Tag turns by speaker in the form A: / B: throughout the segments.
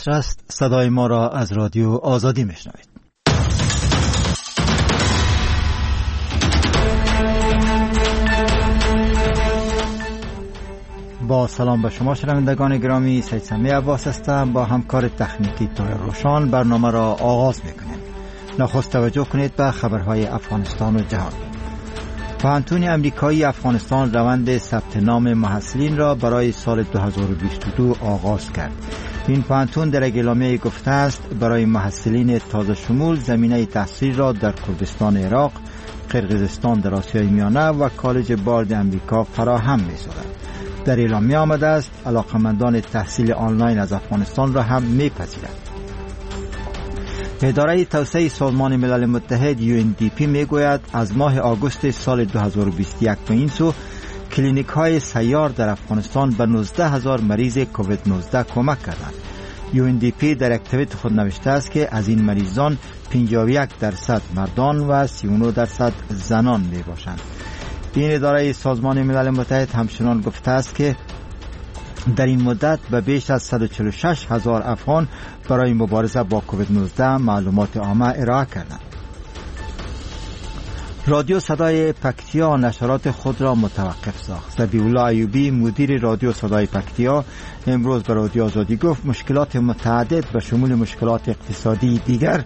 A: عصر است. صدای ما را از رادیو آزادی میشنوید. با سلام به شما شنوندگان گرامی، سید سمی عباس هستم. با همکار تکنیکی طاهر روشان برنامه را آغاز میکنیم. نخست توجه کنید به خبرهای افغانستان و جهان. پوهنتون امریکایی افغانستان روند ثبت نام محصلین را برای سال 2022 آغاز کرد. این پوهنتون در اعلامیه گفته است برای محصلین تازه شمول زمینه تحصیل را در کردستان عراق، قرقیزستان در آسیای میانه و کالج بارد امریکا فراهم می‌سازد. در اعلامیه آمده است علاقمندان تحصیل آنلاین از افغانستان را هم می‌پذیرد. اداره توسعه سازمان ملل متحد UNDP میگوید از ماه آگوست سال 2021 به این سو کلینیک های سیار در افغانستان به 19,000 مریض کووید 19 کمک کردند. UNDP در اکتیویت خود نوشته است که از این مریضان 51% مردان و 39% زنان می باشند. این اداره سازمان ملل متحد همچنان گفته است که در این مدت به بیش از 146,000 افغان برای مبارزه با کووید 19 معلومات عامه ارائه کردند. رادیو صدای پکتیا نشرات خود را متوقف ساخت. ذبیح‌الله ایوبی مدیر رادیو صدای پکتیا امروز به رادیو آزادی گفت مشکلات متعدد به شمول مشکلات اقتصادی دیگر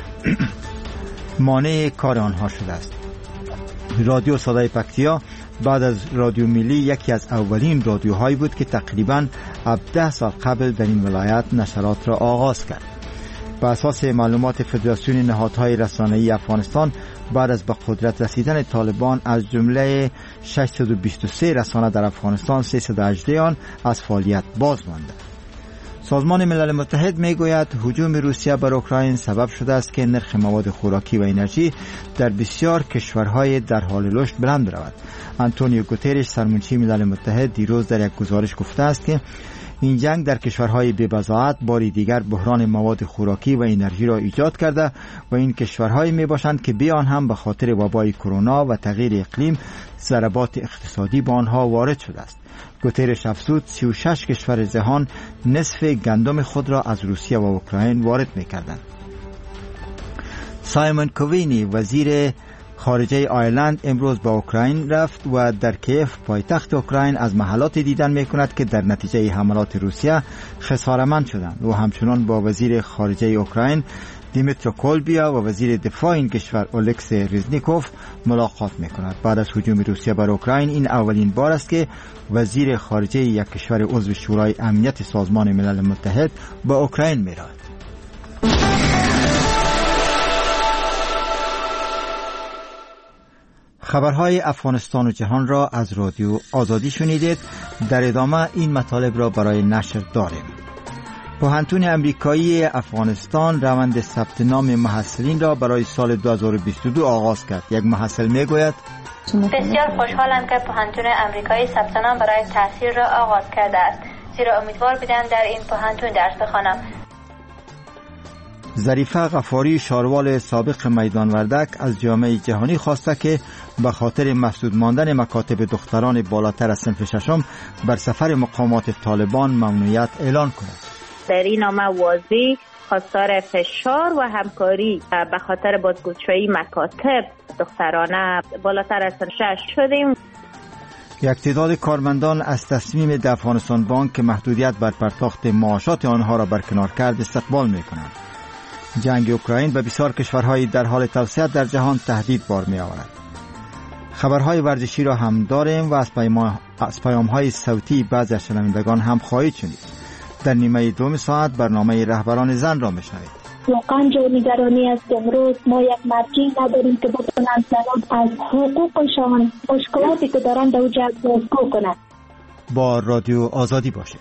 A: مانع کار آنها شده است. رادیو صدای پکتیا بعد از رادیو ملی یکی از اولین رادیوهایی بود که تقریباً 17 سال قبل در این ولایت نشرات را آغاز کرد. بر اساس معلومات فدراسیون نهادهای رسانه‌ای افغانستان بعد از به قدرت رسیدن طالبان از جمله 623 رسانه در افغانستان 318 آن از فعالیت باز مانده. سازمان ملل متحد میگوید هجوم روسیه بر اوکراین سبب شده است که نرخ مواد خوراکی و انرژی در بسیار کشورهای در حال رشد بلند رود. آنتونیو گوترش سرمنشی ملل متحد دیروز در یک گزارش گفته است که این جنگ در کشورهای بی‌بضاعت باری دیگر بحران مواد خوراکی و انرژی را ایجاد کرده و این کشورهایی میباشند که بیان هم به خاطر وبای کرونا و تغییر اقلیم ضربات اقتصادی به آنها وارد شده است. گوترش افزود 36 کشور جهان نصف گندم خود را از روسیه و اوکراین وارد میکردند. سایمون کوینی وزیر خارجه آیرلند امروز به اوکراین رفت و در کیف پایتخت اوکراین از محلات دیدن میکند که در نتیجه حملات روسیه خساره‌مند شدند. و همچنان با وزیر خارجه اوکراین دیمیترو کولبیا و وزیر دفاع این کشور اولکسی ریزنیکوف ملاقات میکند. بعد از هجوم روسیه بر اوکراین این اولین بار است که وزیر خارجه یک کشور عضو شورای امنیت سازمان ملل متحد به اوکراین میرود. خبرهای افغانستان و جهان را از رادیو آزادی شنیدید. در ادامه این مطالب را برای نشر داریم. پوهنتون امریکایی افغانستان روند ثبت نام محصلین را برای سال 2022 آغاز کرد. یک محصل میگوید
B: بسیار خوشحالم که پوهنتون امریکایی ثبت نام برای تحصیل را آغاز کرده است، زیرا امیدوار بودم در این پوهنتون درس بخوانم.
A: ظریفه غفاری شاروال سابق میدان وردک از جامعه جهانی خواسته که به خاطر مسدود ماندن مکاتب دختران بالاتر از صنف ششم بر سفر مقامات طالبان ممنوعیت اعلان کند.
C: در این نامه واضح خواستار فشار و همکاری به خاطر بازگشایی مکاتب دخترانه بالاتر از سن 6 شدیم.
A: یک تعداد کارمندان از تصمیم افغانستان بانک که محدودیت بر پرداخت معاشات آنها را برکنار کرد استقبال می‌کنند. جنگ اوکراین به بسیار کشورهای در حال توسعه در جهان تهدید بار می‌آورد. خبرهای ورزشی را هم داریم و از پیام‌های صوتی بعضی از شنوندگان هم خواهید شنید. در نیمه دوم ساعت برنامه رهبران زن را میشنوید.
D: واقعا جو نگرانی است. امروز ما یک مرجعی نداریم که بتونن از حقوقشان مشکلاتی که دارن در اوجه بازگو کنند.
A: با رادیو آزادی باشید.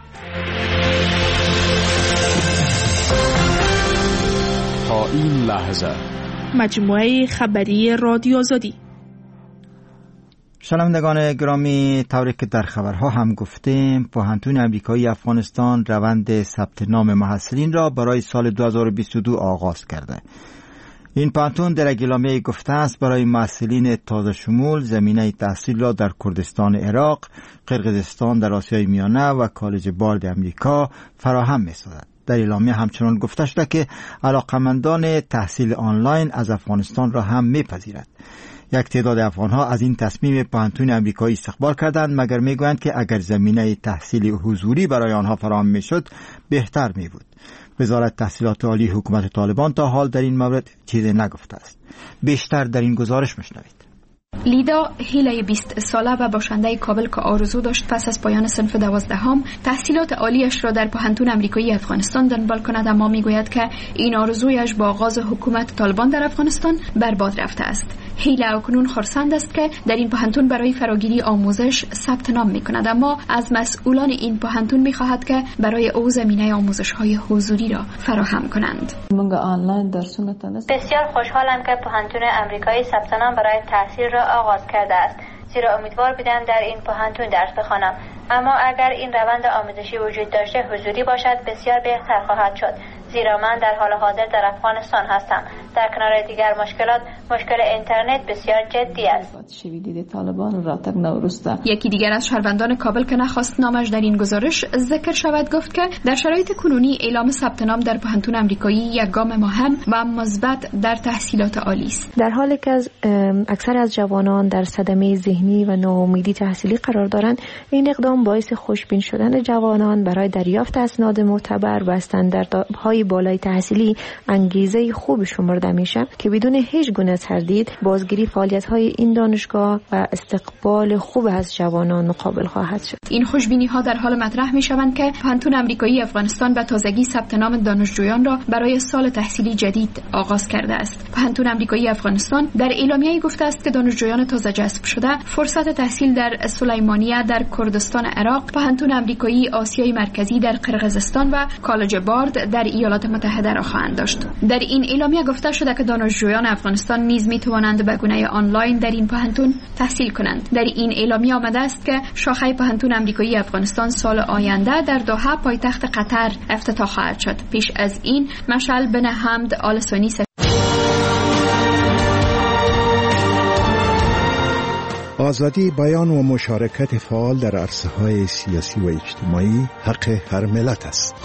E: تا این لحظه
F: مجموعه خبری رادیو آزادی.
A: شنوندگان گرامی، طوری که در خبرها هم گفتیم، پوهنتون امریکایی افغانستان روند ثبت نام محصلین را برای سال 2022 آغاز کرده. این پوهنتون در اعلامیه گفته است برای محصلین تازه شمول زمینه تحصیل را در کردستان عراق، قرقیزستان در آسیای میانه و کالج بارد امریکا فراهم می‌سازد. در اعلامیه همچنان گفته شده که علاقمندان تحصیل آنلاین از افغانستان را هم میپذیرد. یک تعداد افغانها از این تصمیم پوهنتون امریکایی استقبال کردند، مگر میگویند که اگر زمینه تحصیل حضوری برای آنها فراهم میشد بهتر میبود. وزارت تحصیلات عالی حکومت طالبان تا حال در این مورد چیزی نگفته است. بیشتر در این گزارش میشنوید.
G: لیدا هیله 20 ساله و باشنده کابل که آرزو داشت پس از پایان صنف 12 تحصیلات عالیش را در پوهنتون امریکایی افغانستان دنبال کند، اما میگوید که این آرزویش با آغاز حکومت طالبان در افغانستان برباد رفته است. هیله اکنون خرسند است که در این پوهنتون برای فراگیری آموزش ثبت نام میکند، اما از مسئولان این پوهنتون میخواهد که برای او زمینه آموزش‌های حضوری را فراهم کنند.
B: بسیار خوشحالم که پوهنتون امریکایی ثبت نام برای تحصیل را آغاز کرده است، زیرا امیدوار بودم در این پوهنتون درس بخوانم. اما اگر این روند آموزشی وجود داشته حضوری باشد بسیار بهتر خواهد شد، زیرا من در حال حاضر در افغانستان هستم. در کنار دیگر مشکلات، مشکل اینترنت بسیار جدی است.
G: یکی دیگر از شهروندان کابل که نخواست نامش در این گزارش ذکر شود گفت که در شرایط کنونی اعلام ثبت نام در پوهنتون امریکایی یک گام مهم و مثبت در تحصیلات عالی است.
H: در حالی که اکثر از جوانان در صدمه ذهنی و ناامیدی تحصیلی قرار دارند، این اقدام باعث خوشبین شدن جوانان برای دریافت اسناد معتبر و استانداردهای بالای تحصیلی انگیزه خوب شمرده میشه که بدون هیچ گونه تردید بازگیری فعالیت‌های این دانشگاه و استقبال خوب از جوانان قابل خواهد شد.
G: این خوشبینی‌ها در حال مطرح می‌شوند که پوهنتون امریکایی افغانستان به تازگی ثبت نام دانشجویان را برای سال تحصیلی جدید آغاز کرده است. پوهنتون امریکایی افغانستان در اعلامیه‌ای گفته است که دانشجویان تازه جذب شده فرصت تحصیل در سلیمانیه در کردستان عراق، پوهنتون امریکایی آسیای مرکزی در قرقیزستان و کالج بارد در ایالات متحده را خواهند داشت. در این اعلامیه گفته شده که دانشجویان افغانستان نیز می‌توانند به گونه آنلاین در این پوهنتون تحصیل کنند. در این اعلامیه آمده است که شاخه پوهنتون امریکایی افغانستان سال آینده در دوحه پایتخت قطر افتتاح خواهد شد. پیش از این مشعل بن حمد آل ثانی
I: آزادی بیان و مشارکت فعال در عرصه‌های سیاسی و اجتماعی حق هر ملت است.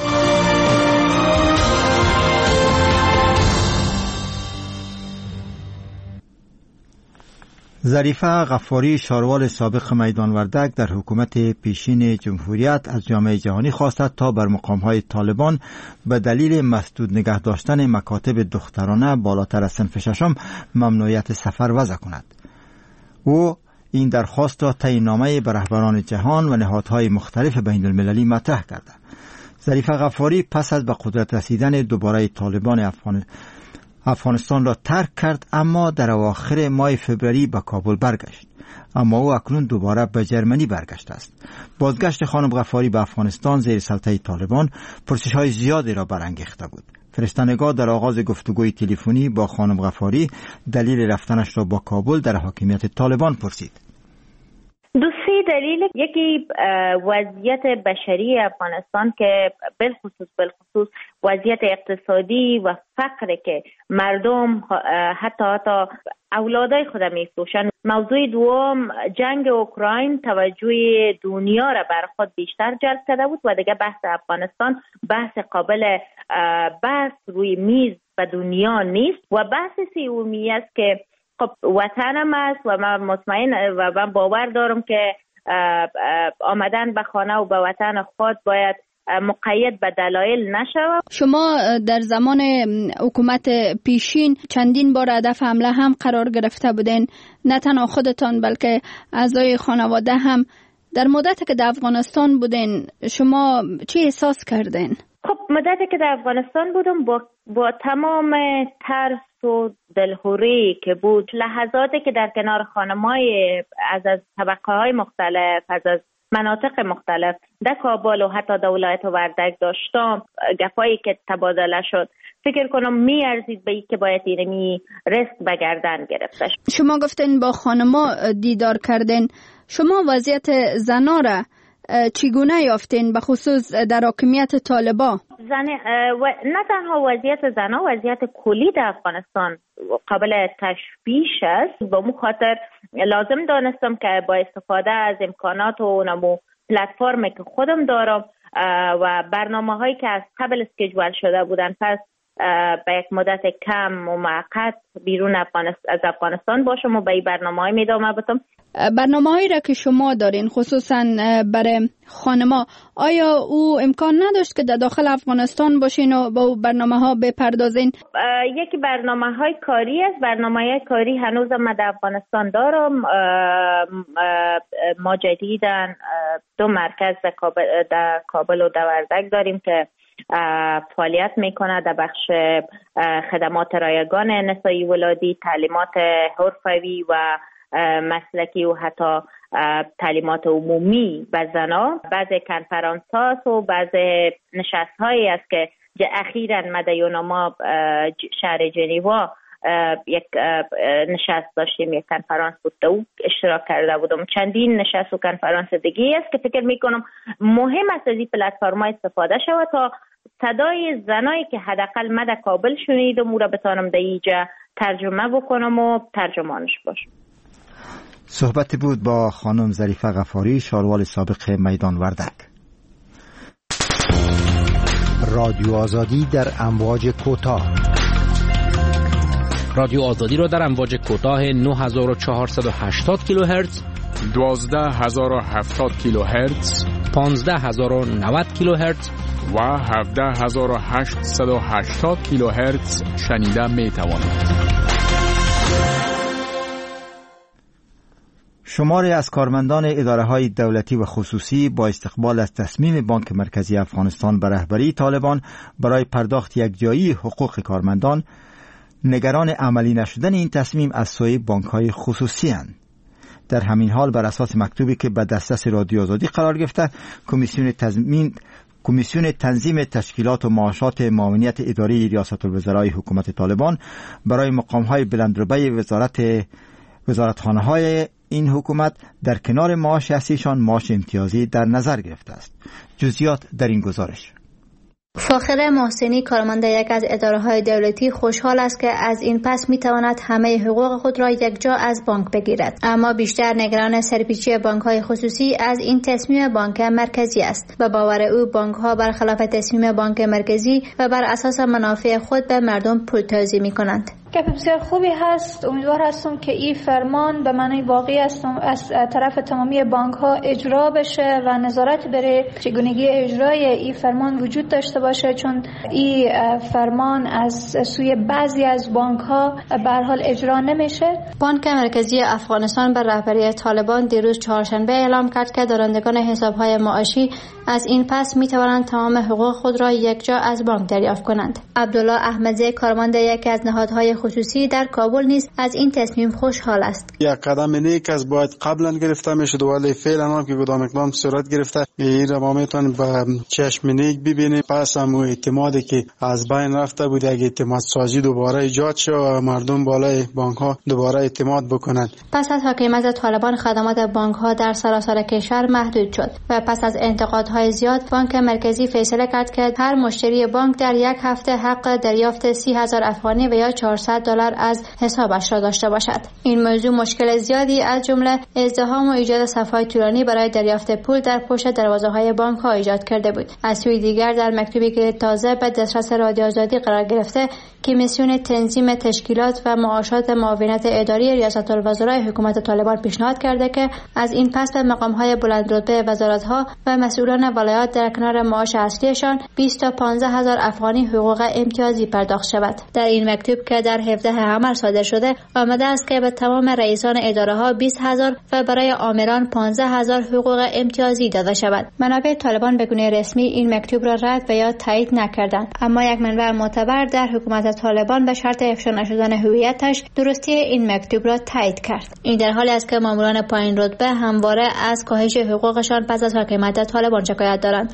A: ظریفه غفاری، شاروال سابق میدان وردک در حکومت پیشین جمهوریت، از جامعه جهانی خواست تا بر مقام‌های طالبان به دلیل مسدود نگه داشتن مکاتب دخترانه بالاتر از صنف ششم ممنوعیت سفر وضع کند. او این درخواست را طی نامه به رهبران جهان و نهادهای مختلف بین المللی مطرح کرده. ظریفه غفاری پس از به قدرت رسیدن دوباره طالبان افغانستان را ترک کرد، اما در اواخر ماه فوریه به کابل برگشت. اما او اکنون دوباره به جرمنی برگشته است. بازگشت خانم غفاری به افغانستان زیر سلطه طالبان پرسش‌های زیادی را برانگیخته بود. فرستنگاه در آغاز گفتگوی تلفنی با خانم غفاری دلیل رفتنش را با کابل در حاکمیت طالبان پرسید.
C: دو سه دلیل، یکی وضعیت بشری افغانستان که بالخصوص وضعیت اقتصادی و فقر که مردم حتی اولادای خود میفروشن. موضوع دوم، جنگ اوکراین توجه دنیا را بر خود بیشتر جلب کرده بود و دیگه بحث افغانستان بحث قابل بحث روی میز و دنیا نیست. و بحث سومی است که خب وطنم است و من مطمئن و من باور دارم که آمدن به خانه و به وطن خود باید مقید به دلایل نشود.
J: شما در زمان حکومت پیشین چندین بار هدف حمله هم قرار گرفته بودین، نه تنها خودتان بلکه اعضای خانواده هم. در مدتی که در افغانستان بودین شما چی احساس کردین؟
C: خب مدتی که در افغانستان بودم با تمام ترس و دلهوری که بود، لحظاتی که در کنار خانم‌های از طبقه‌های مختلف، از مناطق مختلف در کابل و حتی در ولایت وردک داشتم، گپایی که تبادله شد، فکر کنم میارزید به که باید اینمی ریسک به گردن گرفته.
J: شما گفتین با خانما دیدار کردین، شما وضعیت زنا را چگونه یافتین به خصوص در حاکمیت طالبان؟
C: نه تنها وضعیت زنا، وضعیت کلی در افغانستان قابل تشبیه است. با مو خاطر لازم دانستم که با استفاده از امکانات و نمو پلتفرمی که خودم دارم و برنامه‌هایی که از قبل اسکیجول شده بودن پس به یک مدت کم و موقت بیرون از افغانستان باشم و به این برنامه‌های ادامه بدم.
J: برنامه‌هایی را که شما دارین خصوصا برای خانما، آیا او امکان نداشت که در داخل افغانستان باشین و به برنامه‌ها بپردازین؟
C: یکی برنامه‌های کاری است. برنامه‌های کاری هنوز من در افغانستان دارم. ما جدیداً 2 مرکز در کابل و دوردک داریم که فعالیت میکنه در بخش خدمات رایگان نسایی ولادی، تعلیمات حرفوی و مسلکی و حتی تعلیمات عمومی به زنان. بعضی کنفرانس هاست و بعضی نشست هایی است که اخیراً مدیونما شهر جنیوا یک نشست داشتیم، یک کنفرانس بود او اشتراک کرده بودم. چندین نشست و کنفرانس دیگه است که فکر میکنم مهم است از این پلتفرم‌ها استفاده شود تا صدای زنایی که حداقل من در کابل شنیدم او را بتانم در اینجا ترجمه بکنم و ترجمانش باشم.
A: صحبت بود با خانم ظریفه غفاری، شاروال سابق میدان وردک.
K: رادیو آزادی در امواج کوتاه.
L: رادیو آزادی را در امواج کوتاه 9480 کیلوهرتز،
E: 12070 کیلوهرتز،
L: 15090 کیلوهرتز
E: و 17880 کیلوهرتز شنیده می توانید.
A: شماری از کارمندان اداره‌های دولتی و خصوصی با استقبال از تصمیم بانک مرکزی افغانستان به رهبری طالبان برای پرداخت یکجایی حقوق کارمندان نگران عملی نشدن این تصمیم از سوی بانک‌های خصوصی اند. در همین حال بر اساس مکتوبی که به دسترس رادیو آزادی قرار گرفته، کمیسیون تنظیم تشکیلات و معاشات معاونیت اداری ریاست الوزرای حکومت طالبان برای مقام‌های بلندرتبه وزارتخانه‌های این حکومت در کنار معاش اصلیشان معاش امتیازی در نظر گرفته است. جزئیات در این گزارش.
B: فاخره محسنی، کارمند یک از اداره‌های دولتی، خوشحال است که از این پس می‌تواند همه حقوق خود را یکجا از بانک بگیرد، اما بیشتر نگران سرپیچی بانک‌های خصوصی از این تصمیم بانک مرکزی است. به باور او بانک‌ها برخلاف تصمیم بانک مرکزی و بر اساس منافع خود به مردم پول توزیع می‌کنند.
M: گپ بسیار خوبی هست. امیدوار هستم که این فرمان به معنی واقعی است از طرف تمامی بانک ها اجرا بشه و نظارت بر چگونگی اجرای این فرمان وجود داشته باشه، چون این فرمان از سوی بعضی از بانک ها به هر حال اجرا نمیشه.
B: بانک مرکزی افغانستان بر رهبری طالبان دیروز چهارشنبه اعلام کرد که دارندگان حساب‌های معاشی از این پس می‌توانند تمام حقوق خود را یکجا از بانک دریافت کنند. عبدالله احمدی، کارمند یکی از نهادهای خصوصی در کابل نیز از این تصمیم خوشحال است.
N: یک قدم نیک است، باید قبلا گرفته میشد ولی فعلا هم که کدام اقدام صورت گرفته این را ما میتونیم با چشم نیک ببینیم. پس هم اعتمادی که از بین رفته بود یک اعتماد سازی دوباره ایجاد شد و مردم بالای بانک ها دوباره اعتماد بکنند.
B: پس از حاکمیت طالبان خدمات بانک ها در سراسر کشور محدود شد و پس از انتقادهای زیاد بانک مرکزی فیصله کرد که هر مشتری بانک در یک هفته حق دریافت 30,000 افغانی و یا $400 از حسابش را داشته باشد. این موضوع مشکل زیادی از جمله ازدحام و ایجاد صف‌های طولانی برای دریافت پول در پشت دروازه‌های بانک‌ها ایجاد کرده بود. از سوی دیگر در مکتوبی که تازه به دسترس رادیو آزادی قرار گرفته، کمیسیون تنظیم تشکیلات و معاشات معاونت اداری ریاست الوزرای حکومت طالبان پیشنهاد کرده که از این پس به مقام‌های بلندرتبه وزارت‌ها و مسئولان ولایات در کنار معاش اصلیشان 20 تا 15,000 افغانی حقوق امتیازی پرداخت شود. در این مکتوب که در 17 حمل صادر شده آمده است که به تمام رئیسان اداره‌ها 20,000 و برای آمران 15,000 حقوق امتیازی داده شود. منابع طالبان به گونه رسمی این مکتوب را رد و یا تایید نکردند، اما یک منبع معتبر در حکومت طالبان به شرط افشا نشدن هویتش درستی این مکتوب را تایید کرد. این در حالی است که ماموران پایین رتبه همواره از کاهش حقوقشان پس از حاکمیت طالبان شکایت دارند.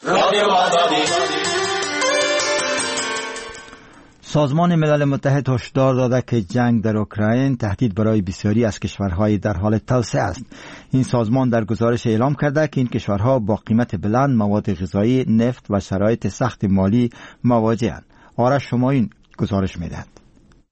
A: سازمان ملل متحد هشدار داده که جنگ در اوکراین تهدید برای بسیاری از کشورهای در حال توسعه است. این سازمان در گزارش اعلام کرده که این کشورها با قیمت بلند مواد غذایی، نفت و شرایط سخت مالی مواجه‌اند. آرش شمایین گزارش می‌دهد.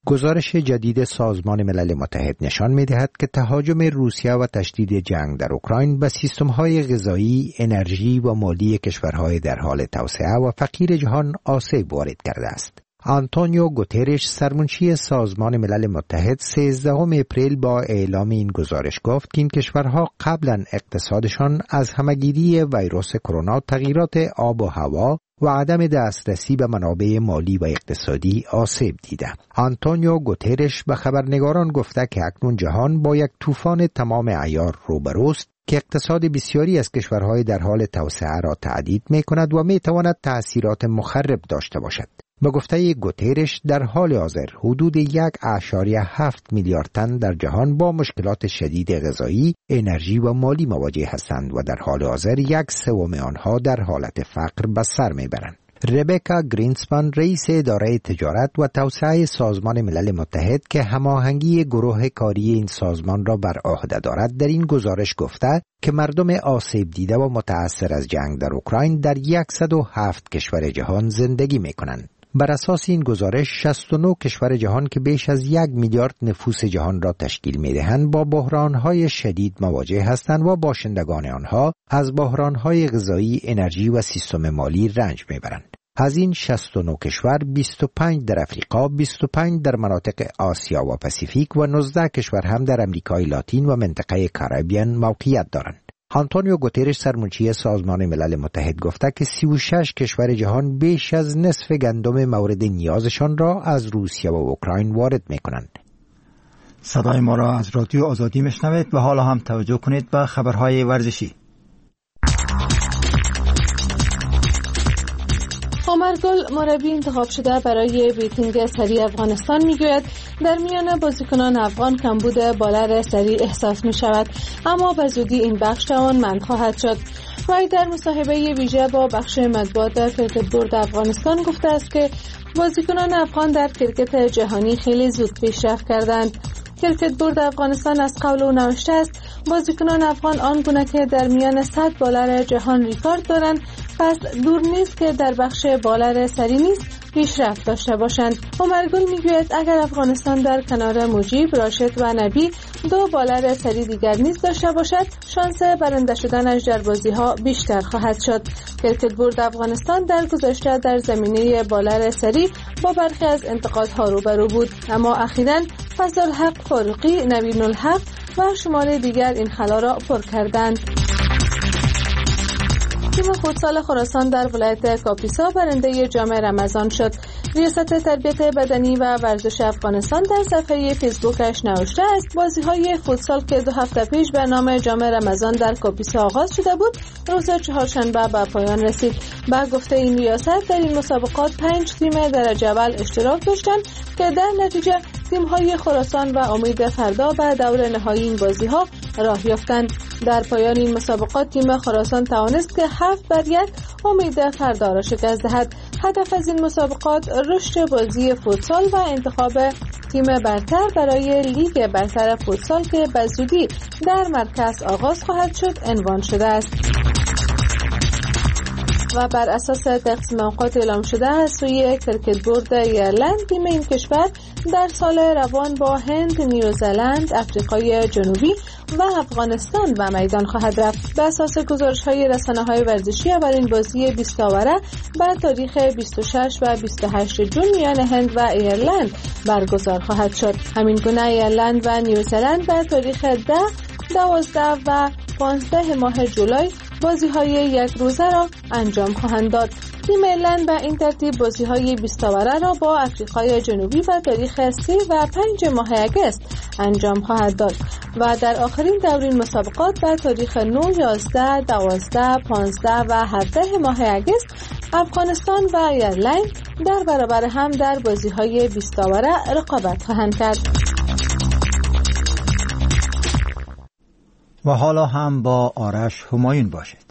K: گزارش جدید سازمان ملل متحد نشان می‌دهد که تهاجم روسیه و تشدید جنگ در اوکراین به سیستم‌های غذایی، انرژی و مالی کشورهای در حال توسعه و فقیر جهان آسیب وارد کرده است. آنتونیو گوترش سرمنشی سازمان ملل متحد 13 اپریل با اعلام این گزارش گفت که این کشورها قبلا اقتصادشان از همه‌گیری ویروس کرونا، تغییرات آب و هوا و عدم دسترسی به منابع مالی و اقتصادی آسیب دیده. آنتونیو گوترش به خبرنگاران گفته که اکنون جهان با یک طوفان تمام عیار روبروست که اقتصاد بسیاری از کشورهای در حال توسعه را تهدید می‌کند و می‌تواند تأثیرات مخرب داشته باشد. به گفته گوترش در حال حاضر حدود 1.7 میلیارد تن در جهان با مشکلات شدید غذایی، انرژی و مالی مواجه هستند و در حال حاضر 1/3 آنها در حالت فقر به سر میبرند. ربکا گرینسپان رئیس اداره تجارت و توسعه سازمان ملل متحد که هماهنگی گروه کاری این سازمان را بر عهده دارد در این گزارش گفته که مردم آسیب دیده و متأثر از جنگ در اوکراین در 107 کشور جهان زندگی میکنند. بر اساس این گزارش 69 کشور جهان که بیش از 1 میلیارد نفوس جهان را تشکیل می‌دهند با بحران‌های شدید مواجه هستند و باشندگان آنها از بحران‌های غذایی، انرژی و سیستم مالی رنج می‌برند. از این 69 کشور 25 در افریقا، 25 در مناطق آسیا و پاسیفیک و 19 کشور هم در امریکای لاتین و منطقه کاریبیان موقعیت دارند. آنتونیو گوترش سرمنشی سازمان ملل متحد گفته که 36 کشور جهان بیش از نصف گندم مورد نیازشان را از روسیه و اوکراین وارد می‌کنند.
A: صدای ما را از رادیو آزادی میشنوید و حالا هم توجه کنید به خبرهای ورزشی.
O: عمرگل مربی انتخاب شده برای بیتینگ سری افغانستان میگوید در میان بازیکنان افغان کمبود بالر سری احساس می شود، اما به زودی این بخش توانمند خواهد شد. وی در مصاحبه ویژه با بخش مطبوعات کرکت بورد افغانستان گفته است که بازیکنان افغان در کرکت جهانی خیلی زود پیشرفت کردند. کرکت بورد افغانستان از قبل او نوشته است بازیکنان افغان آنگونه که در میان 100 بالر جهان ریکارد دارند، پس دور نیست که در بخش بالر سری نیز پیشرفت داشته باشند. عمرگل میگوید اگر افغانستان در کنار مجیب، راشد و نبی 2 بالر سری دیگر نیز داشته باشد، شانس برنده شدنش در بازی‌ها بیشتر خواهد شد. کرکت بورد افغانستان در گذشته در زمینه بالر سری با برخی از انتقادها روبرو بود، اما اخیراً فضلالحق فاروقی، نوین الحق و شمار دیگر این خلا را پر کردند. تیم فوتسال خراسان در ولایت کاپیسا برنده جام رمضان شد. ریاست تربیت بدنی و ورزش افغانستان در صفحه فیسبوکش نوشته است بازی‌های فوتسال که 2 هفته پیش به نام جام رمضان در کاپیسا آغاز شده بود، روز چهارشنبه به پایان رسید. با گفته این ریاست در این مسابقات 5 تیم درجه اول اشتراک داشتند که در نتیجه تیم‌های خراسان و امید فردا به دور نهایی این بازی‌ها راه یافتند. در پایان این مسابقات تیم خراسان توانست که 7-1 امید فردا را شکست دهد. هدف از این مسابقات رشد بازی فوتسال و انتخاب تیم برتر برای لیگ برتر فوتسال که به زودی در مرکز آغاز خواهد شد عنوان شده است. و بر اساس تقسیم اوقات اعلام شده از سوی کرکت بورد ایرلند تیم این کشور در سال روان با هند، نیوزلند، افریقای جنوبی و افغانستان به میدان خواهد رفت. به اساس گزارش‌های رسانه‌های ورزشی اولین بازی 20 آوره به تاریخ 26 و 28 جون میان هند و ایرلند برگزار خواهد شد. همین گونه ایرلند و نیوزلند به تاریخ 10، 12 و 15 ماه جولای بازی‌های یک روزه را انجام خواهند داد. تیم ایرلند به این ترتیب بازی‌های 20 آوره را با افریقای جنوبی به تاریخ 3 و 5 ماه اگست انجام خواهد داد و در آخرین دورین مسابقات به تاریخ 9، 11، 12، 15 و 17 ماه اگست افغانستان و ایرلند در برابر هم در بازی‌های 20 آوره رقابت خواهند کرد.
A: و حالا هم با آرش همایون باشید.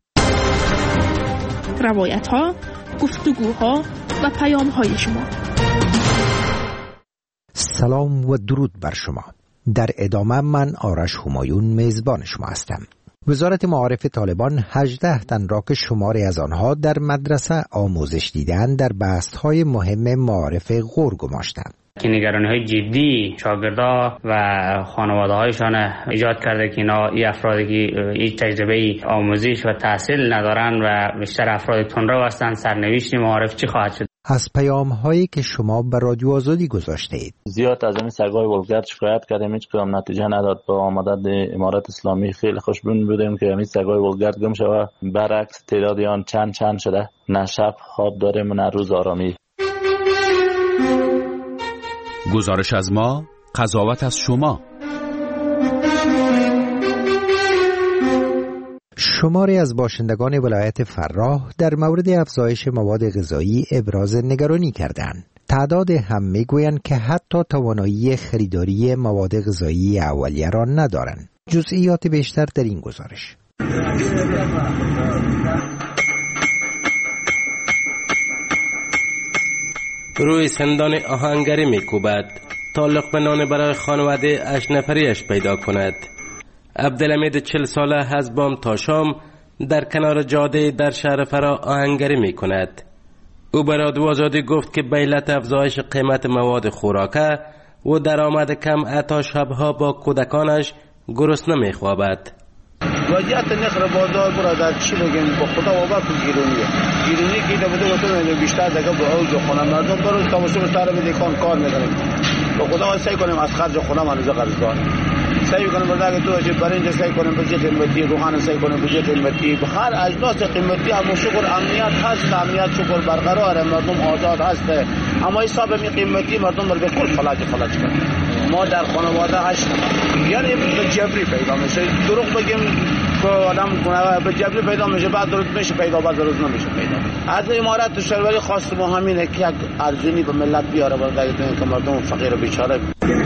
F: روایت‌ها، گفتگوها و پیام‌های شما.
K: سلام و درود بر شما. در ادامه من آرش همایون میزبان شما هستم. وزارت معارف طالبان 18 تن را که شماری از آنها در مدرسه آموزش دیدند در بحث‌های مهم معارف غور گماشتند.
P: که نگرانی‌های جدی شاگردا و خانواده‌هایشان ایجاد کرده که اینا این افرادی که هیچ تجربه آموزش و تحصیل ندارن و بیشتر افراد تندرو هستند، سرنوشت معارف چی خواهد شد؟
K: از پیام‌هایی که شما به رادیو آزادی گذاشته اید.
Q: زیاد از این سگ‌های ولگرد شکایت کردیم، هیچ کدام نتیجه نداد. با آمدن امارت اسلامی خیلی خوشبین بودیم که همین سگ‌های ولگرد گم شوه، برعکس تعداد آن چند شده. نه شب خواب داریم و نه روز آرامی.
E: گزارش از ما، قضاوت از شما.
K: شماری از باشندگان ولایت فراه در مورد افزایش مواد غذایی ابراز نگرانی کردند. تعداد هم میگویند که حتی توانایی خریداری مواد غذایی اولیه را ندارند. جزئیات بیشتر در این گزارش.
R: روی سندان آهنگری میکوبد تا لقمه نان برای خانواده 8 نفریش پیدا کند. عبدالحمید 40 ساله از بام تا شام در کنار جاده در شهر فرا آهنگری می کند. او به رادیو آزادی گفت که به علت افزایش قیمت مواد خوراکه و درآمد کم عطا شبها با کودکانش گرسنه می خوابد.
S: وضعیت نخر بازار برادر چی بگیم، با خدا وابا که گیرونی که بوده و تو بیشتر دیگه به اوج خونه مردم برو تماشا سر به دیکان کار میکنیم. با خدا سعی کنیم از خرج خونه منوزه قرض دار سعی کنیم برای تو اجازه برنج سعی کنیم بجه قیمتی، روغن سعی کنیم بجه قیمتی، هر اجناس قیمتی. اما شکر امنیت هست، امنیت شکر برقرار، مردم آزاد هست، اما حساب می قیمتی مردم رو به کل فلج کنه. ما در خانواده 8 یعنی به جبری پیدا میشه. دروغ بگیم که آدم به جبری پیدا میشه، بعد درست میشه پیدا، بعد درست نمیشه پیدا. از امارت و شوروی خواست ما همینه که یک ارزونی به ملت بیاره برای که مردم فقیر و بیچاره.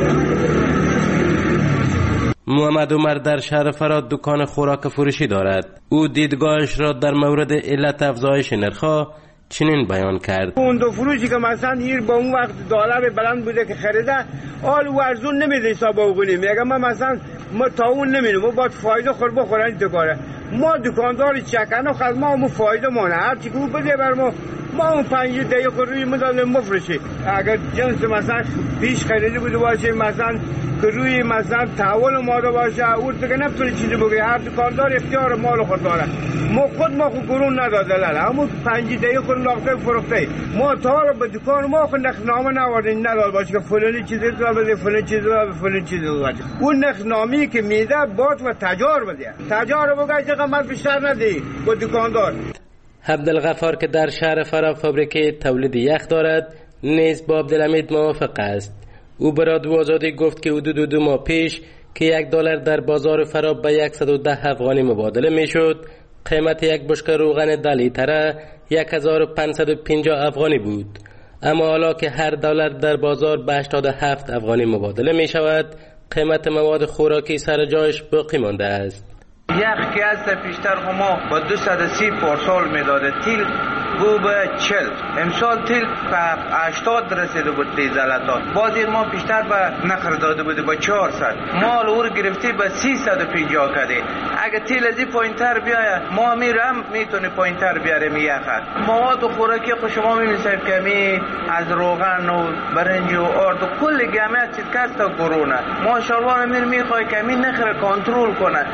R: محمد عمر در شهر فراد دکان خوراک فروشی دارد. او دیدگاهش را در مورد علت افزایش نرخ‌ها چنین بیان کرد.
T: اون دو فروشی که مثلا ایر با اون وقت دلار بلند بوده که خریده، آل ورزون نمیده حساب بکنیم. میگم ما مثلا ما تاون نمیدیم، ما باید فایده خور بخورن دکاره. ما دکاندار چکنه خود ما فایده مونه، هر چی که بده بر ما اون 5 دقیقه روی مدال مفرشی. اگر جنس مثلا پیش خریده بوده باشه، مثلا که روی مثلا تحول ماده باشه، اون دیگه نمیتونه چیزی بگه. هر دکاندار اختیار مال خود داره. ما خود گرون نداده لاله، همون 5 دقیقه خود لاخته فروخته. ما تا رو به دکان ما خود نخنامه نوردیم نداد باشه که فلانی چیزی تو بده، فلانی چیزی تو فلانی چیزی بده. اون نخنامی که میده بات و تجار بده، تجار بگه چه قیمت بیشتر ندی با دکاندار.
R: عبدالغفار که در شهر فرا فابریکه تولید یخ دارد نیز با عبدالحمید موافق است. او به رادیو آزادی گفت که حدود 2 ماه پیش که $1 در بازار فرا به 110 افغانی مبادله میشد، قیمت یک بشکه روغن 10 لیتره 1550 افغانی بود. اما حالا که هر دلار در بازار به 87 افغانی مبادله می شود، قیمت مواد خوراکی سر جایش باقی مانده است.
U: یخ که از پیشتر ما با 230 پارسال میداده، تیل گو به 40، امسال تیل به 80 رسیده بود دیزلتا. بازی ما پیشتر به نخر داده بوده با 400، مال او گرفتی به 350 کده. اگه تیل از این پایینتر بیاید ما میرم میتونه پایینتر بیاریم یخت. مواد خوراکی خود شما میبینید که می از روغن و برنج و آرد و کل گمه چیز کست تا گرونه. ما شلوار میر میخوای که می نخر کنترل کنه.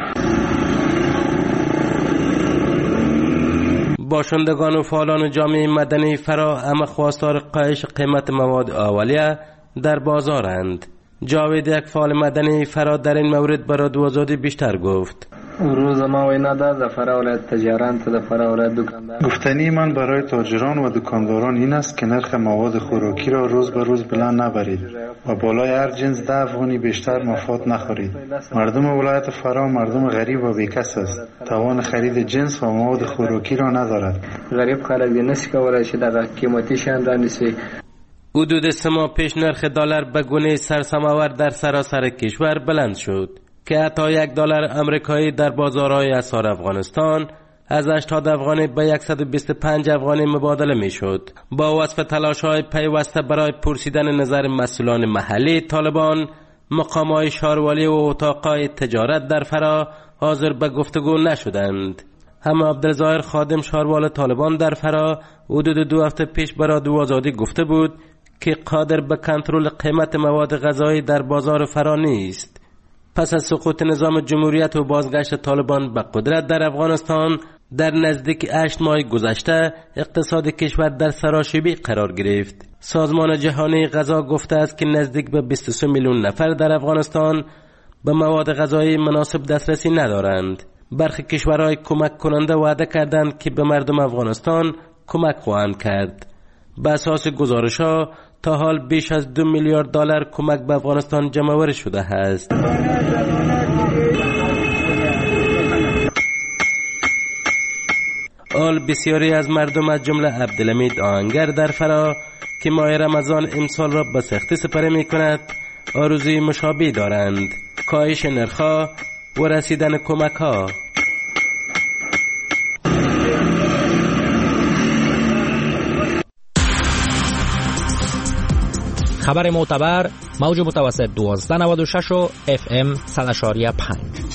R: باشندگان و فعالان جامعه مدنی فرا همه خواستار کاهش قیمت مواد اولیه در بازارند. جاوید یک فعال مدنی فرا در این مورد به رادیو آزادی بیشتر گفت.
V: روز ما وینا در فرا ولایت تجاران در فرا ولایت دکاندار.
N: گفتنی من برای تاجران و دکانداران این است که نرخ مواد خوراکی را روز به روز بلند نبرید و بالای هر جنس 10 افغانی بیشتر مفاد نخورید. مردم ولایت فرا مردم غریب و بیکس است. توان خرید جنس و مواد خوراکی را ندارد.
V: غریب خلک نسی کولای شي در قیمتیشان رانیسی.
R: حدود 3 ماه پیش نرخ دلار به گونه سرسم‌آور در سراسر کشور بلند شد که حتی $1 آمریکایی در بازارهای اسعار افغانستان از 80 افغانی به 125 افغانی مبادله می شد. با وصف تلاش‌های پیوسته برای پرسیدن نظر مسئولان محلی طالبان، مقام‌های شاروالی و اتاق‌های تجارت در فرا حاضر به گفتگو نشدند. هم عبدالظاهر خادم شاروال طالبان در فرا حدود 2 هفته پیش به رادیو آزادی گفته بود که قادر به کنترل قیمت مواد غذایی در بازار فرا نیست. پس از سقوط نظام جمهوریت و بازگشت طالبان به قدرت در افغانستان در نزدیک 8 ماه گذشته اقتصاد کشور در سراشیبی قرار گرفت. سازمان جهانی غذا گفته است که نزدیک به 23 میلیون نفر در افغانستان به مواد غذایی مناسب دسترسی ندارند. برخی کشورهای کمک کننده وعده کردند که به مردم افغانستان کمک خواهند کرد. به اساس گزارش‌ها تا حال بیش از 2 میلیارد دلار کمک به افغانستان جمع‌آوری شده است. آل بسیاری از مردم از جمله عبدالحمید آهنگر در فرا که ماه رمضان امسال را به سختی سپری می‌کند آرزوی مشابه دارند: کاهش نرخ‌ها و رسیدن کمک‌ها.
L: خبر معتبر موج متوسط 1296 و FM 100.5.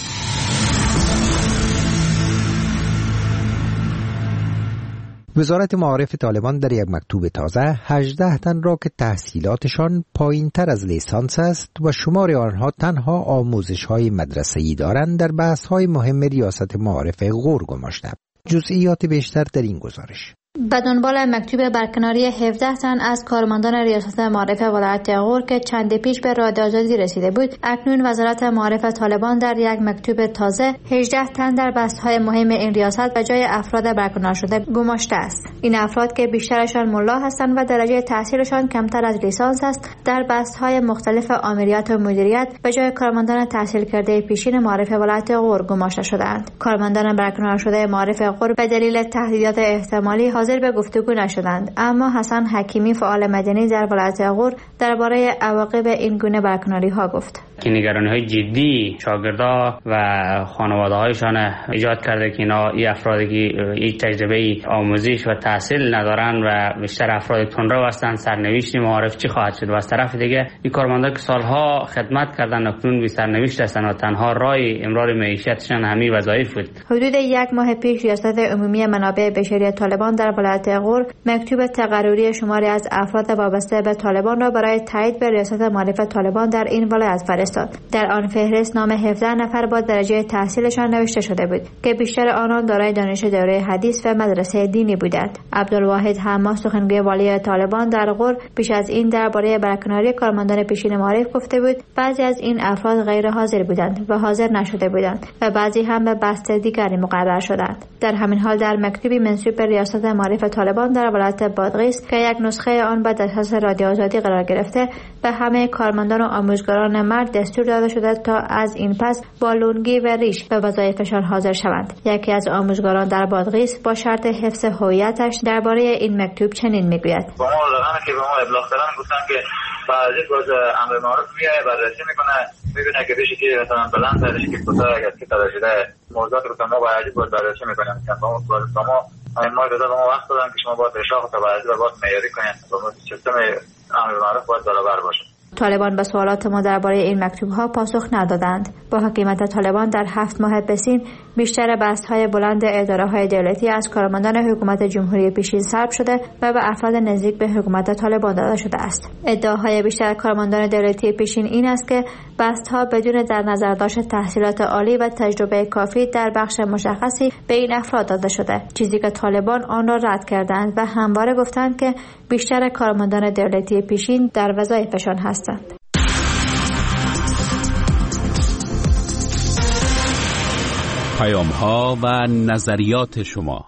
K: وزارت معارف طالبان در یک مکتوب تازه 18 تن را که تحصیلاتشان پایین تر از لیسانس است و شمار آنها تنها آموزش های مدرسه‌ای دارند در بحث های مهم ریاست معارف غور گماشته. جزئیات بیشتر در این گزارش.
B: به دنبال مکتوب برکناری 17 تن از کارمندان ریاست معارف ولایت غور که چند پیش به رادیو آزادی رسیده بود، اکنون وزارت معارف طالبان در یک مکتوب تازه 18 تن در بحث‌های مهم این ریاست به جای افراد برکنار شده گماشته است. این افراد که بیشترشان ملا هستند و درجه تحصیلشان کمتر از لیسانس است، در بحث‌های مختلف آمریت و مدیریت به جای کارمندان تحصیل کرده پیشین معارف ولایت غور گماشته شدند. کارمندان برکنار شده معارف غور به دلیل تهدیدات احتمالی حاضر به گفتگو نشدند، اما حسن حکیمی فعال مدنی در ولایت غور درباره عواقب این گونه برکناری ها گفت
P: که نگرانی‌های جدی شاگردا و خانواده‌هایشان ایجاد کرده که اینا این افرادی که هیچ تجربه آموزش و تحصیل ندارن و بیشتر افراد تندرو هستند، سرنوشت معارف چی خواهد شد؟ و از طرف دیگه این کارمندان که سالها خدمت کردن اکنون بی سرنوشت هستند و تنها راه امرار معیشتشان همین وظایف بود.
B: حدود یک ماه پیش ریاست عمومی منابع بشری طالبان در ولایت غور مکتوب تقرری شماری از افراد وابسته به طالبان را برای تایید به ریاست معارف طالبان در این ولایت فرستاد. در آن فهرست نام 17 نفر با درجه تحصیلشان نوشته شده بود که بیشتر آنان دارای دانش دوره حدیث و مدرسه دینی بودند. عبدالواحد حماد سخنگوی والی طالبان در غور پیش از این درباره برکناری کارمندان پیشین معارف گفته بود بعضی از این افراد غیر حاضر بودند و حاضر نشده بودند و بعضی هم به بست دیگری مقرر شدند. در همین حال در مکتوبی منسوب به ریاست معارف طالبان در ولایت بادغیس که یک نسخه آن به دسترس رادیو آزادی قرار گرفته، به همه کارمندان و آموزگاران مرد دستور داده شده تا از این پس با لنگی و ریش به وظایفشان حاضر شوند. یکی از آموزگاران در بادغیس با شرط حفظ هویتش درباره این مکتوب چنین میگوید:
D: با ما لغمه که به ما ابلاغ کردن گفتن که بعضی باز امر معروف میاد بررسی میکنه، میبینه که ریشی که مثلا بلند ریشی که کوتاه اگر که تراشیده موضوعات رو ما باید باز بررسی میکنیم. با ما ما داده به ما وقت دادن که شما باید اشاق تا بعضی و باید معیاری کنید با سیستم امر معروف باید برابر باشه.
B: طالبان به سوالات ما درباره این مکتوب‌ها پاسخ ندادند. با حکومت طالبان در 7 ماه بسین بیشتر بست‌های بلند اداره‌های دولتی از کارمندان حکومت جمهوری پیشین سلب شده و به افراد نزدیک به حکومت طالبان داده شده است. ادعاهای بیشتر کارمندان دولتی پیشین این است که بست‌ها بدون در نظر داشت تحصیلات عالی و تجربه کافی در بخش مشخصی به این افراد داده شده، چیزی که طالبان آن را رد کردند و همواره گفتند که بیشتر کارمندان دولتی پیشین در وظایفشان هستند.
E: پیام‌ها و نظریات شما.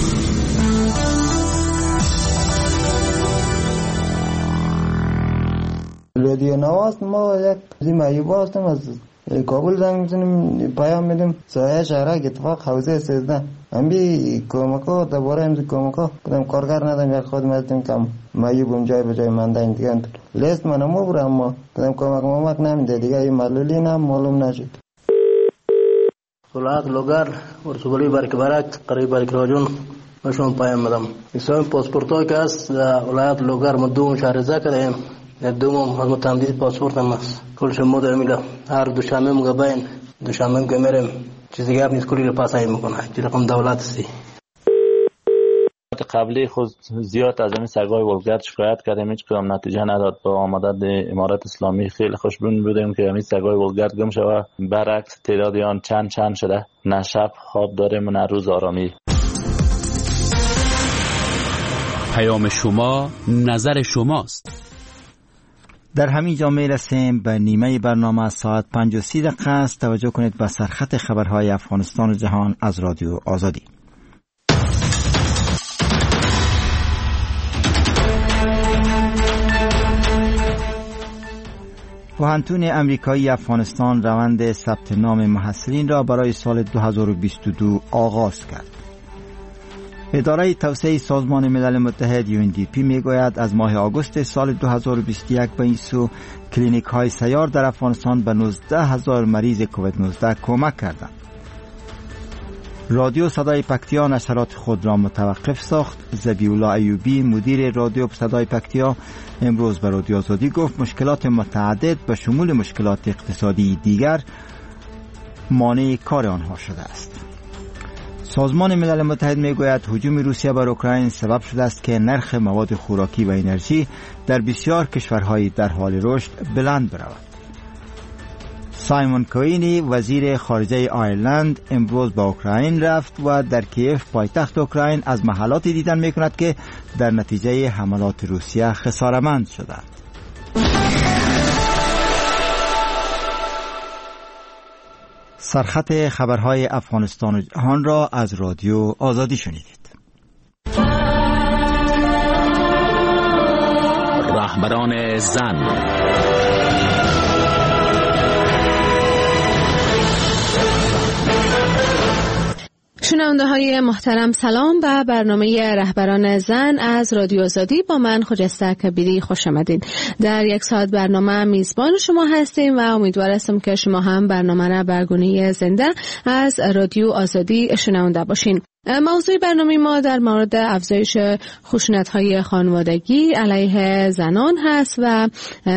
H: رادیو نواز ما یک معیوب هستم از کابل زنگ میزنیم پیام میدیم سایه شهرک اتفاق حوزه 13 همبی کمکا درباره همزی کمکا کدام کارگر ندارم یک خدمتیم کم معیوبم جای به جای منده این دیگه لیست منم برم اما کدام کمک نمیده دیگه این معلولی نم معلوم نشد.
W: ولایت لوگر ورسولی برک برک قریب برک راجون مشون پیام میدم. اسم پاسپورت که است ولایت لوگر مدوم شهرزا کردیم دوم از تمدید پاسپورت هم است. کلش مدر میگه هر دوشنبه مگبین دوشنبه که میرم چیزی گپ نیست کلی رو پاسای میکنه چی رقم دولت است.
Q: قبلی خود زیاد از این سگای ولگرد شکایت کردیم، هیچ کدام نتیجه نداد. با آمدن امارت اسلامی خیلی خوشبین بودیم که همین سگای ولگرد گم شود. برعکس تعداد آن چند شده. نه شب خواب داریم و نه روز آرامی.
E: پیام شما نظر شماست.
A: در همین جا می رسیم به نیمه برنامه. ساعت 5:30 است. توجه کنید به سرخط خبرهای افغانستان و جهان از رادیو آزادی. پوهنتون امریکایی افغانستان روند ثبت نام محصلین را برای سال 2022 آغاز کرد. اداره توسعه سازمان ملل متحد UNDP میگوید از ماه آگوست سال 2021 به این سو کلینیک های سیار در افغانستان به 19,000 مریض کووید 19 کمک کردند. رادیو صدای پکتیا نشرات خود را متوقف ساخت. ذبیح‌الله ایوبی مدیر رادیو صدای پکتیا امروز به رادیو آزادی گفت مشکلات متعدد به شمول مشکلات اقتصادی دیگر مانع کار آنها شده است. سازمان ملل متحد میگوید هجوم روسیه بر اوکراین سبب شده است که نرخ مواد خوراکی و انرژی در بسیار کشورهای در حال رشد بلند برود. سایمون کوینی وزیر خارجه آیرلند امروز به اوکراین رفت و در کیف پایتخت اوکراین از محلات دیدن میکند که در نتیجه حملات روسیه خسارتمند شدند. سرخط خبرهای افغانستان و جهان را از رادیو آزادی شنیدید.
E: رهبران زن.
O: شنونده های محترم سلام و برنامه رهبران زن از رادیو آزادی با من خجسته کبیری خوش آمدید. در یک ساعت برنامه میزبان شما هستیم و امیدوار هستم که شما هم برنامه را برگونه زنده از رادیو آزادی شنونده باشین. موضوع برنامه ما در مورد افزایش خشونت‌های خانوادگی علیه زنان هست و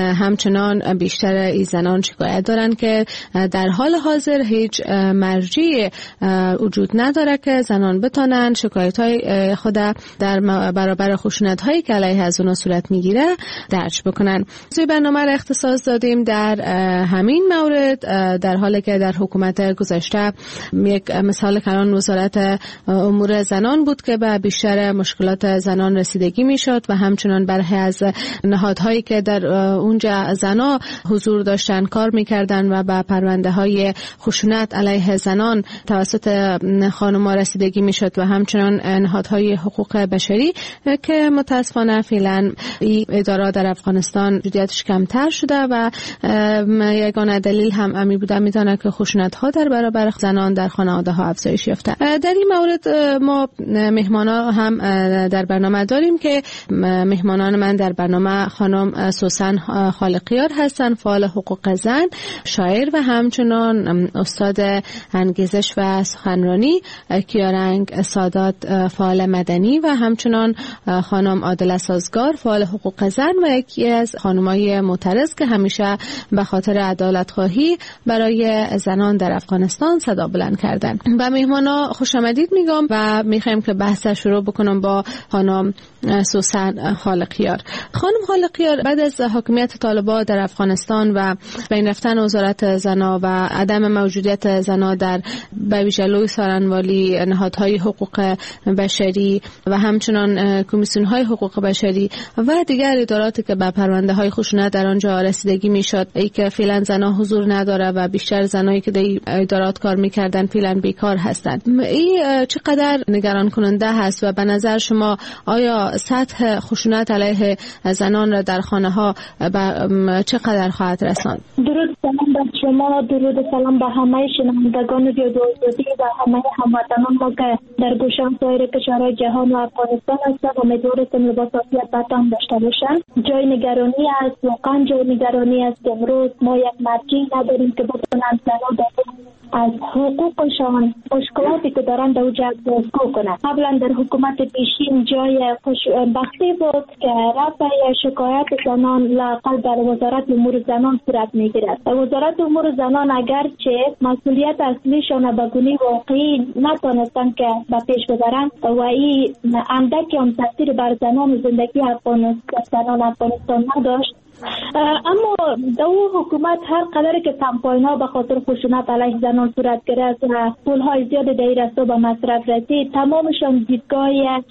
O: همچنان بیشتر این زنان شکایت دارند که در حال حاضر هیچ مرجعی وجود نداره که زنان بتونن شکایت‌های خود در برابر خشونت‌هایی که علیه از اونها صورت میگیره درج بکنن. موضوع برنامه را اختصاص دادیم در همین مورد، در حالی که در حکومت گذشته یک مثال کلان وزارت امور زنان بود که به بیشتر مشکلات زنان رسیدگی میشد و همچنان برخی از نهادهایی که در اونجا زنا حضور داشتن کار میکردن و به پرونده های خشونت علیه زنان توسط خانم‌ها رسیدگی میشد و همچنان نهادهای حقوق بشری که متاسفانه فعلا این اداره در افغانستان جدیتش کمتر شده و یگانه دلیل هم امی بوده میدانه که خشونت ها در برابر زنان در خانواده ها افزایش یافته. در این مورد ما مهمانا هم در برنامه داریم که مهمانان من در برنامه خانم سوسن خالقیار هستن، فعال حقوق زن، شاعر و همچنان استاد انگیزش و سخنرانی، کیارنگ سادات فعال مدنی و همچنان خانم عادله سازگار فعال حقوق زن و یکی از خانمای معترض که همیشه به خاطر عدالت خواهی برای زنان در افغانستان صدا بلند کردن. و مهمانا خوش آمدید میگم و میخوایم که بحث شروع بکنم با خانم سوسن خالقیار. خانم خالقیار، بعد از حاکمیت طالبان در افغانستان و بین رفتن وزارت زنا و عدم موجودیت زنا در به ویژه لوی سارنوالی، نهادهای حقوق بشری و همچنان کمیسیون‌های حقوق بشری و دیگر اداراتی که به پرونده های خشونت در آنجا رسیدگی میشد، ای که فعلا زنا حضور نداره و بیشتر زنایی که در ادارات کار میکردن فعلا بیکار هستند. این چقدر نگران کننده هست و به نظر شما آیا سطح خشونت علیه زنان را در خانه ها چقدر خواهد رساند؟
G: درود سلام بر شما، درود سلام به همه شنوندگان رادیو آزادی و همه هموطنان ما که در گوشه سایر کشورهای جهان و افغانستان هستند. امیدوارم لباس عافیت بتان داشته باشند. جای نگرانی است، واقعا جای نگرانی است. امروز ما یک مرجعی نداریم که بتونن زنان از حقوقشان مشکلاتی که دارن در اوجه گفتگو کنن. قبلا در حکومت پیشین جای خوشبختی بود که رفع شکایت زنان لااقل در وزارت امور زنان صورت میگیره. است. وزارت امور زنان اگرچه مسئولیت اصلیشان به گونه واقعی نتونستند که به پیش ببرند و این اندکی هم تاثیر بر زنان زندگی افغانستان نداشت، اما دو حکومت هر قدر که کمپاین‌ها به خاطر خشونت علیه زنان صورت گرفت و پول‌های زیاد در رسو به مصرف رسید، تمامشان دیدگاه،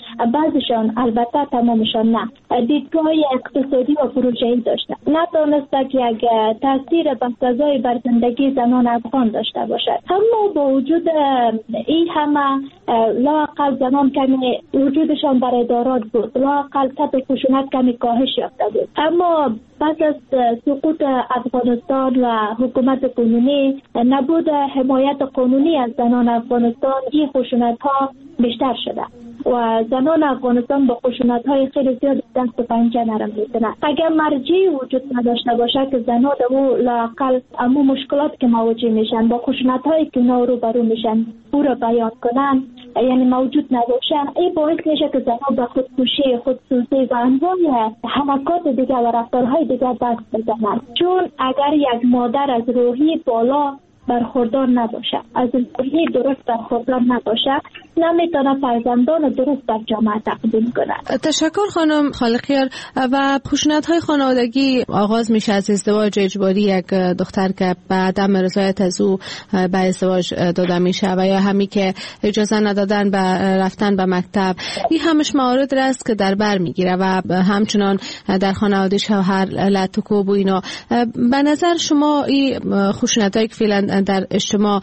G: بعضشان البته تمامشان نه، دیدگاه اقتصادی و پروژه‌ای داشته، نتونسته که یک تاثیر بسزایی بر زندگی زنان افغان داشته باشد. اما با وجود این همه لااقل زنان کمی وجودشان در ادارات بود، لااقل سطح خشونت کمی کاهش یافته بود. اما پس از سقوط افغانستان و حکومت کنونی، نبود حمایت قانونی از زنان افغانستان، این خشونت‌ها بیشتر شده و زنان افغانستان با خشونت‌های خیلی زیاد دست و پنجه نرم می‌زنند. اگر مرجعی وجود نداشته باشه که زنان او لااقل اما مشکلات که مواجه میشن با خشونت‌هایی که اونا روبرو میشن او را بیان کنن، یعنی موجود نباشن، این باعث میشه که زنان به خودکشی، خودسوزی و انواع حرکات دیگر و رفتارهای دیگر دست بزنند. چون اگر یک مادر از روحی بالا برخوردار نباشه، از روحی درست برخوردار نباشه، نمیتونه فرزندان درست در جامعه تقدیم کنه.
O: تشکر خانم خالقیار. و خشونت‌های خانوادگی آغاز میشه از ازدواج اجباری یک دختر که به عدم رضایت از او به ازدواج داده میشه و یا همی که اجازه ندادن به رفتن به مکتب. این همش موارد است که در بر میگیره و همچنان در خانواده شوهر لطکوب و اینا. به نظر شما این خشونت‌هایی که فعلا در اجتماع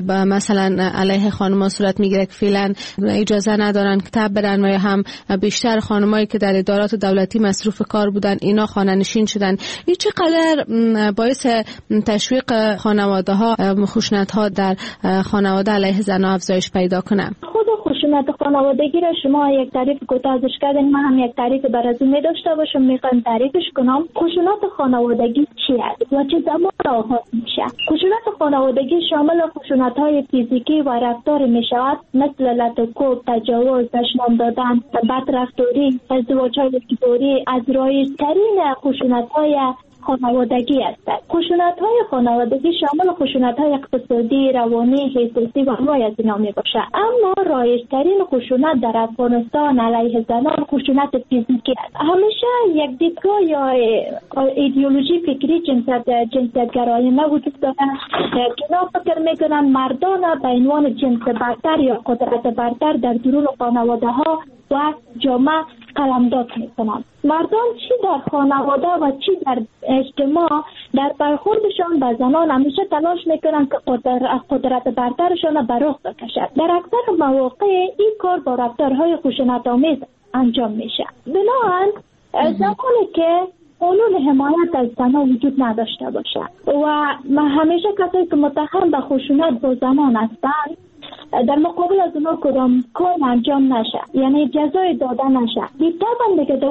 O: مثلا علیه خانم‌ها صورت میگیره که فعلا اجازه ندارن کتاب برن و یا هم بیشتر خانمایی که در ادارات دولتی مصروف کار بودن اینا خانه نشین شدن، این چقدر باعث تشویق خانواده‌ها خشونت‌ها در خانواده علیه زن‌ها افزایش پیدا کنه؟
G: خود خشونت خانوادگی را شما یک تعریف کوتاهش کردین، من هم یک تعریف براتون می داشته باشم، میخوام تعریفش کنم. خشونت خانوادگی چی است و چه زمان آغاز میشه؟ خشونت خانوادگی شامل خشونت‌های فیزیکی و رفتاری میشود، مثل لطکوب، تجاوز، دشنام دادن، بدرفتاری، ازدواج‌های اجباری از رایج‌ترین خشونت‌های خانوادگی است. خشونت‌های خانوادگی شامل خشونت‌های اقتصادی، روانی، حیثیتی و انواع از اینا میباشه. اما رایج‌ترین خشونت در افغانستان علیه زنان خشونت فیزیکی است. همیشه یک دیدگاه یا ایدئولوژی فکری جنسیت‌گرایانه وجود دارد که اینا فکر میکنن مردان به عنوان جنس برتر یا قدرت برتر در درون خانواده‌ها و جامعه قلمداد میکنند. مردان چی در خانواده و چی در اجتماع در برخوردشان به زنان همیشه تلاش میکنند که قدرت برترشان به رخ بکشد. در اکثر مواقع این کار با رفتارهای خشونت‌آمیز انجام میشه. بنابراین زمانی که قانون حمایت از زنان وجود نداشته باشه و همیشه کسایی که متهم به خشونت با زنان هستند در مقابل از اونها کدام کار انجام نشه، یعنی جزای داده نشه، دیگه